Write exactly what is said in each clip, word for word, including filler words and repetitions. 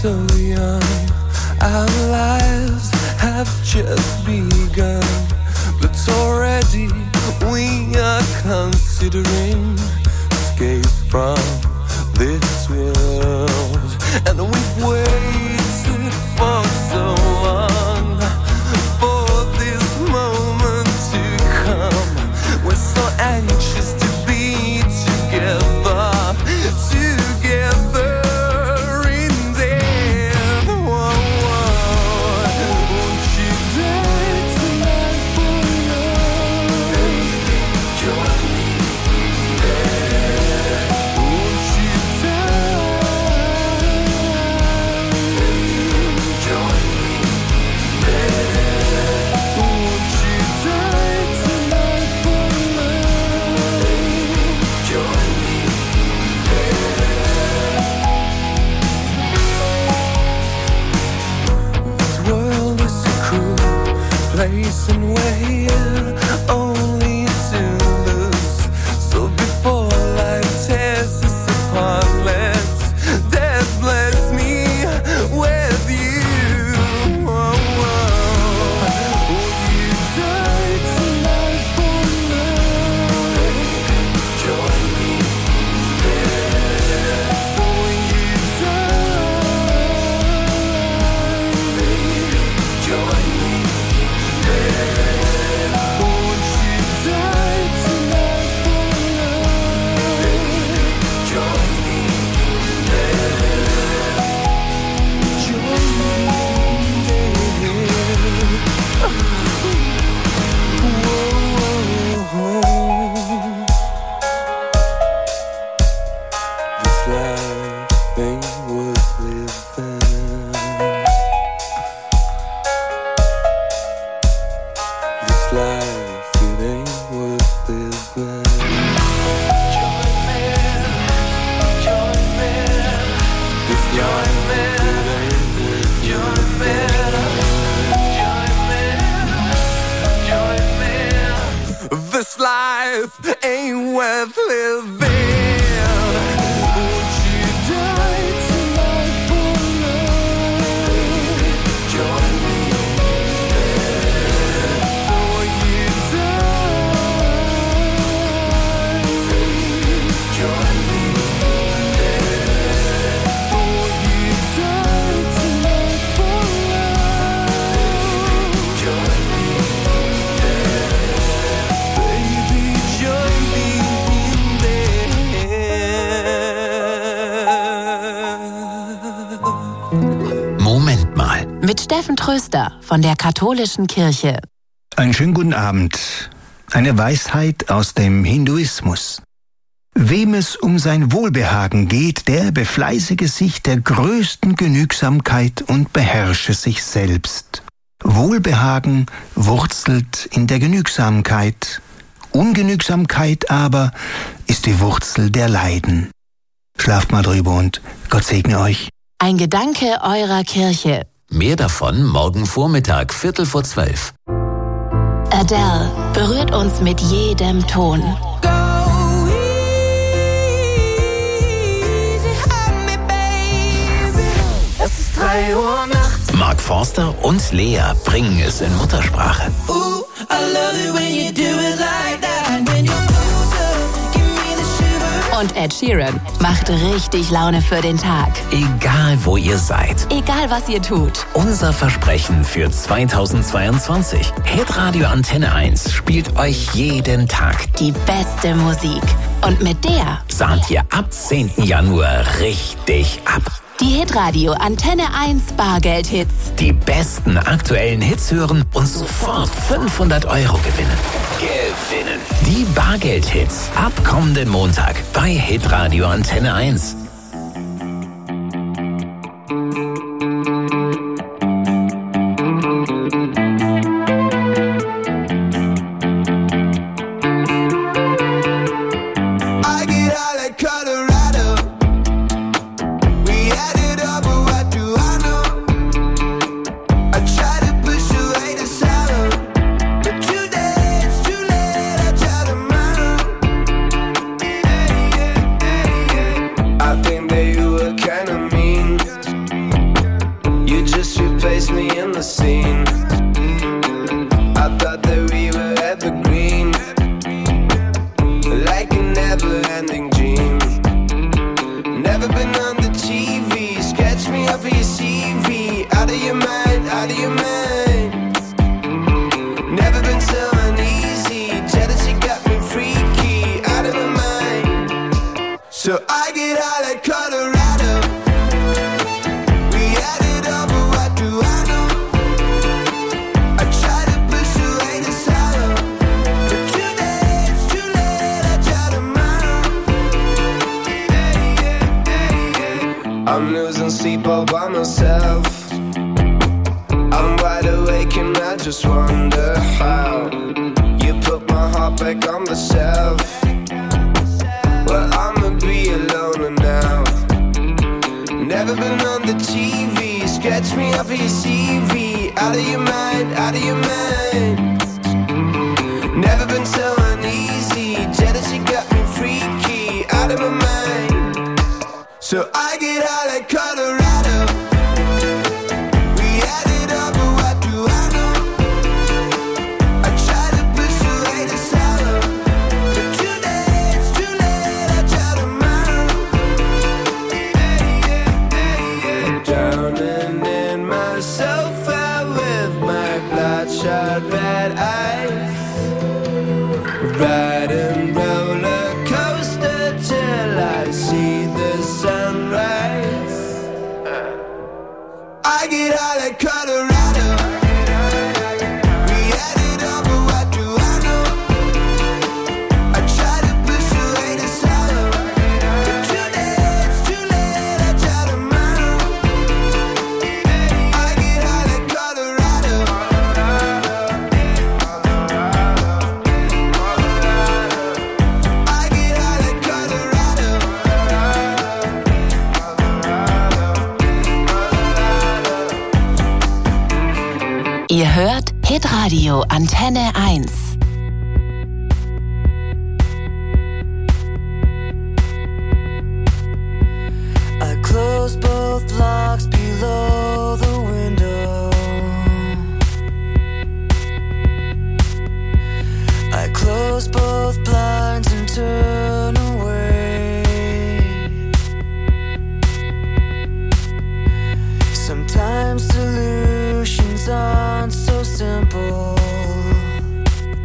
so young, our lives have just begun, but already we are considering escape from this world. And we've waited for so long for this moment to come. We're so anxious to be together, together in death. Whoa, whoa. Won't you die tonight for love? Baby, join me there. Won't you die? Baby, join me there. Won't you die tonight for love? Baby, join me there. This world is a cruel place and we're here only to lose. So before life tears us apart, let's death bless me with you. Whoa, whoa. Will you die tonight for love? Join me there. So will you die? Join me there. Won't you die tonight for love? Join me there. Join me there. Whoa. This life ain't worth living. This life, it ain't worth living. Join me, join me. This life, it ain't worth join me, join me, join me. This life ain't worth living. Won't you die tonight for love? Join me there. So will you die? Join me there. Will you die tonight for love? Join me there. Baby, join me there. Moment mal. Mit Steffen Tröster von der Katholischen Kirche. Einen schönen guten Abend. Eine Weisheit aus dem Hinduismus. Wem es um sein Wohlbehagen geht, der befleißige sich der größten Genügsamkeit und beherrsche sich selbst. Wohlbehagen wurzelt in der Genügsamkeit. Ungenügsamkeit aber ist die Wurzel der Leiden. Schlaft mal drüber und Gott segne euch. Ein Gedanke eurer Kirche. Mehr davon morgen Vormittag, Viertel vor zwölf. Adele berührt uns mit jedem Ton. Es ist drei Uhr nachts. Mark Forster und Lea bringen es in Muttersprache. Ooh, I love it when you do it like that. When you closer, give me the shiver. Und Ed Sheeran macht richtig Laune für den Tag. Egal wo ihr seid. Egal was ihr tut. Unser Versprechen für zweitausendzweiundzwanzig. Hitradio Antenne eins spielt euch jeden Tag. Die beste Musik. Und mit der Sahnt ihr ab zehnten Januar richtig ab. die Hitradio Antenne eins Bargeld-Hits. Die besten aktuellen Hits hören und sofort fünfhundert Euro gewinnen. Gewinnen. Die Bargeld-Hits ab kommenden Montag bei Hitradio Antenne eins. I So I get high like Colorado. We had it all, but what do I know? I try to push away the sorrow, but too late, it's too late, I try tomorrow. I'm losing sleep all by myself. I'm wide awake and I just wonder how you put my heart back on the shelf. Well, I'ma be alone now. Never been on the T V. Sketch me up for your C V. Out of your mind, out of your mind. Never been so uneasy. Jealousy got me freaky. Out of my mind. So I get high like Colorado. We had it all, but what do I know? I try to push away the sorrow, but too late, it's too late, I try tomorrow. Drowning in myself out with my bloodshot red eyes, riding roller coaster till I see the sunrise. I get high like Colorado. We had it all, but what do I know? I try to push away the sorrow, but too late, it's too late, I try tomorrow. I get high like Colorado. I get high like Colorado. Ihr hört Hitradio Antenne eins. I close both locks below the window. I close both blinds and turn away. Sometimes solutions aren't so simple.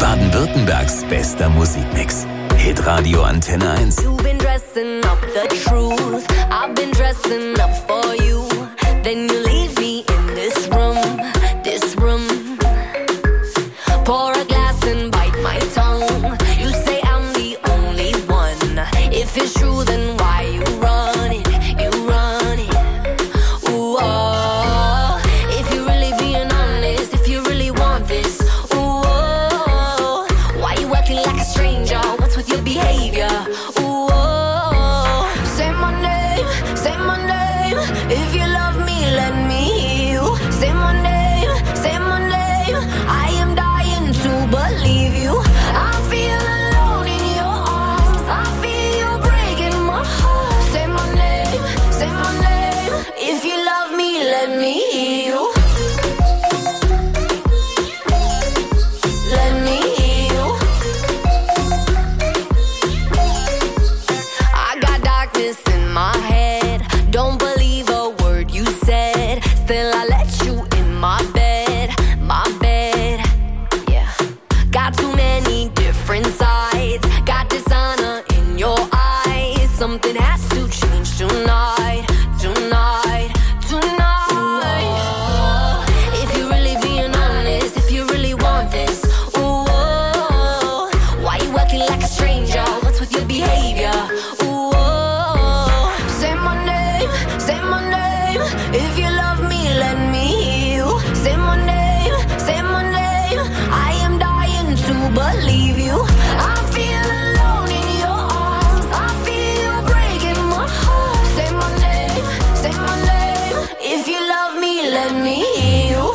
Baden-Württembergs bester Musikmix. Hitradio Antenne eins. You've been dressing up the truth. I've been dressing up for you. Then you leave me in this room, this room. Pour a glass and bite my tongue. You say I'm the only one. If it's true, then why you run it? You run it. Ooh, oh. If you're really being honest, if you really want this, ooh, oh. Why you acting like a stranger? What's with your behavior? Ooh, oh. Say my name, say my name. If you love me, let me hear you. Say my name, say my name. I am dying to believe you. I feel alone in your arms. I feel you breaking my heart. Say my name, say my name. If you love me, let me hear you. Let me hear you. I got darkness in my head. Don't believe a word you said. Still I let you in my bed, my bed. Yeah. Got too many different sides. Got dishonor in your eyes. Something has to change tonight, tonight, tonight. Ooh, if you're really being honest, if you really want this, ooh, oh, why you acting like a stranger? What's with your behavior? Ooh, oh, say my name, say my name. If you love me, let me hear you. Say my name, say my name. I am dying to believe you. I feel alone in your arms. I feel you breaking my heart. Say my name, say my name. If you love me, let me hear you.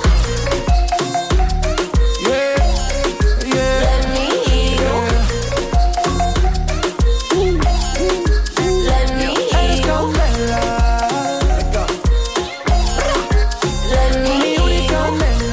Yeah, yeah. Let me hear you. Let me hear you. Let me hear you.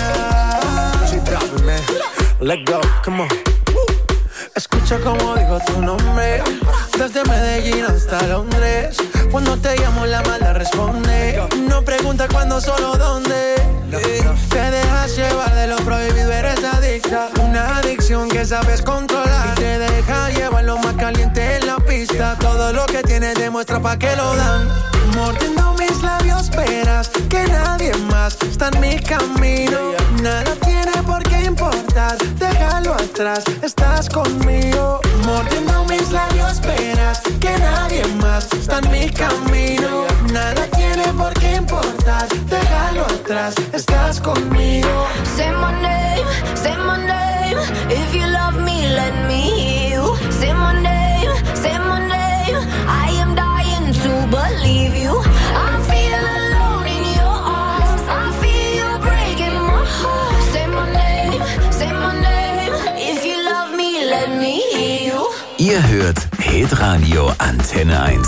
Let go, come on. Escucha como digo tu nombre. Desde Medellín hasta Londres. Cuando te llamo la mala responde. No pregunta cuándo, solo dónde. Te dejas llevar de lo prohibido, eres adicta. Una adicción que sabes controlar. Y te deja llevar lo más caliente en la pista. Todo lo que tienes demuestra pa' que lo dan. Mordiendo mis labios verás que nadie más está en mi camino. Nada tiene por qué importar, déjalo atrás, estás conmigo. Mordiendo mis labios verás que nadie más está en mi camino. Nada tiene por qué importar, déjalo atrás, estás conmigo. Say my name, say my name. If you love me, let me hear you. Say my name, say my name. I am dying to believe you. I feel alone in your arms. I feel you breaking my heart. Say my name, say my name. If you love me, let me hear you. Ihr hört Hitradio Antenne eins.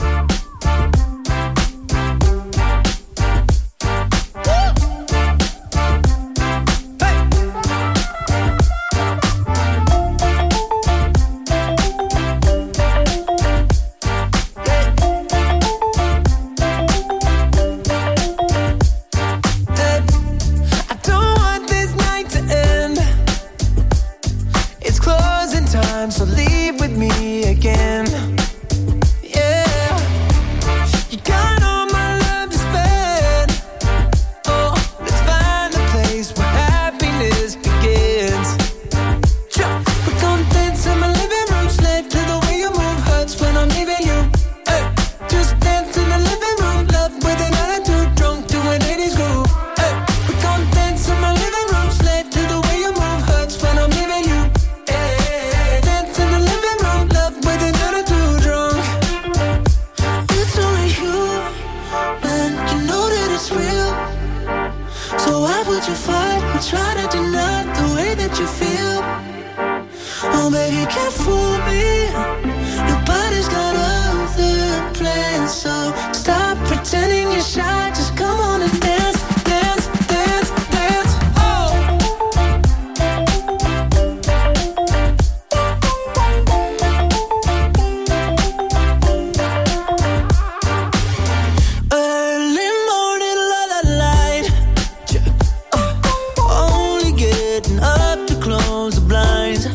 So leave with me again. Yeah, you got all my love to spend. Oh, let's find a place where happiness begins. We're gonna dance in my living room, slave to the way you move. Hurts when I'm leaving you. Hey, just dance in the living room, love with an attitude, drunk to an eighties groove. Hey, we're gonna dance in my living room, slave to the way you move. Hurts when I'm leaving you. You fight or try to deny the way that you feel. Oh, baby, can't fool me. Nobody's got other plans, so stop pretending you're shy. Just come on and dance, dance, dance, dance. Oh. Early morning, la la light. Only getting up to close the blinds.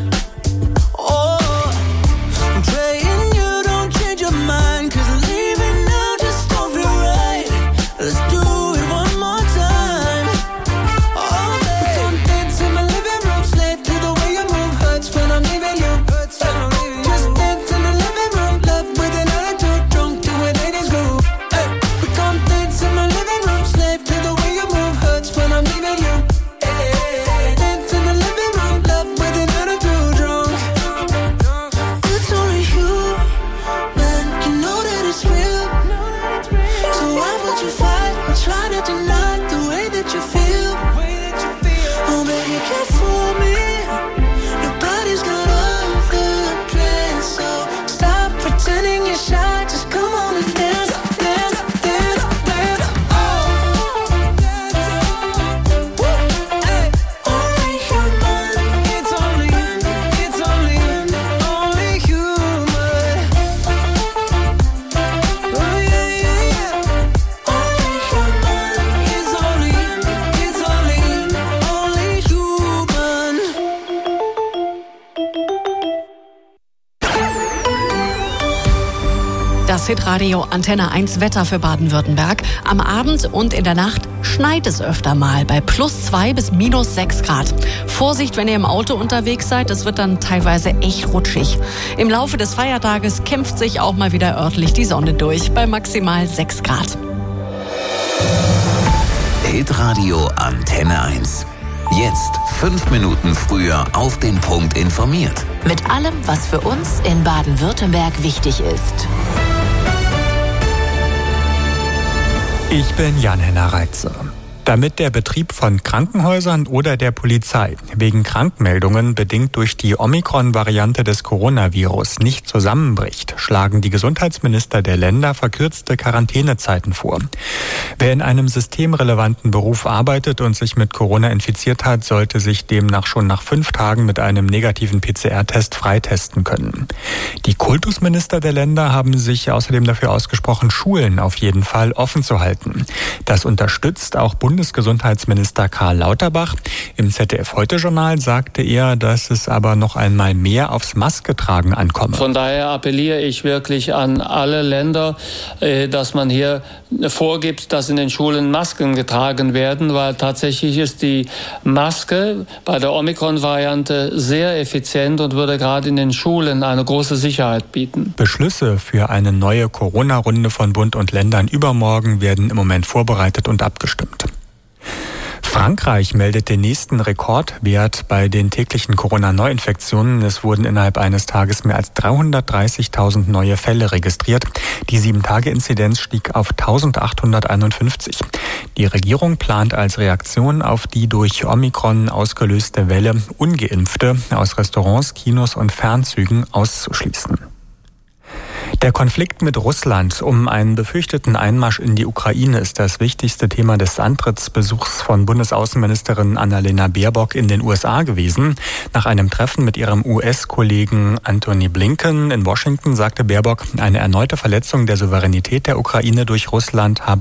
Das Hitradio Antenne eins Wetter für Baden-Württemberg. Am Abend und in der Nacht schneit es öfter mal bei plus zwei bis minus sechs Grad. Vorsicht, wenn ihr im Auto unterwegs seid, es wird dann teilweise echt rutschig. Im Laufe des Feiertages kämpft sich auch mal wieder örtlich die Sonne durch bei maximal sechs Grad. Hitradio Antenne eins. Jetzt fünf Minuten früher auf den Punkt informiert. Mit allem, was für uns in Baden-Württemberg wichtig ist. Ich bin Jan-Henner Reitze. Damit der Betrieb von Krankenhäusern oder der Polizei wegen Krankmeldungen bedingt durch die Omikron-Variante des Coronavirus nicht zusammenbricht, schlagen die Gesundheitsminister der Länder verkürzte Quarantänezeiten vor. Wer in einem systemrelevanten Beruf arbeitet und sich mit Corona infiziert hat, sollte sich demnach schon nach fünf Tagen mit einem negativen P C R-Test freitesten können. Die Kultusminister der Länder haben sich außerdem dafür ausgesprochen, Schulen auf jeden Fall offen zu halten. Das unterstützt auch Bundesminister Bundesgesundheitsminister Karl Lauterbach. Im Z D F-Heute-Journal sagte er, dass es aber noch einmal mehr aufs Masketragen ankomme. Von daher appelliere ich wirklich an alle Länder, dass man hier vorgibt, dass in den Schulen Masken getragen werden, weil tatsächlich ist die Maske bei der Omikron-Variante sehr effizient und würde gerade in den Schulen eine große Sicherheit bieten. Beschlüsse für eine neue Corona-Runde von Bund und Ländern übermorgen werden im Moment vorbereitet und abgestimmt. Frankreich meldet den nächsten Rekordwert bei den täglichen Corona-Neuinfektionen. Es wurden innerhalb eines Tages mehr als dreihundertdreißigtausend neue Fälle registriert. Die sieben Tage Inzidenz stieg auf eintausendachthunderteinundfünfzig. Die Regierung plant als Reaktion auf die durch Omikron ausgelöste Welle, Ungeimpfte aus Restaurants, Kinos und Fernzügen auszuschließen. Der Konflikt mit Russland um einen befürchteten Einmarsch in die Ukraine ist das wichtigste Thema des Antrittsbesuchs von Bundesaußenministerin Annalena Baerbock in den U S A gewesen. Nach einem Treffen mit ihrem U S-Kollegen Antony Blinken in Washington sagte Baerbock, eine erneute Verletzung der Souveränität der Ukraine durch Russland habe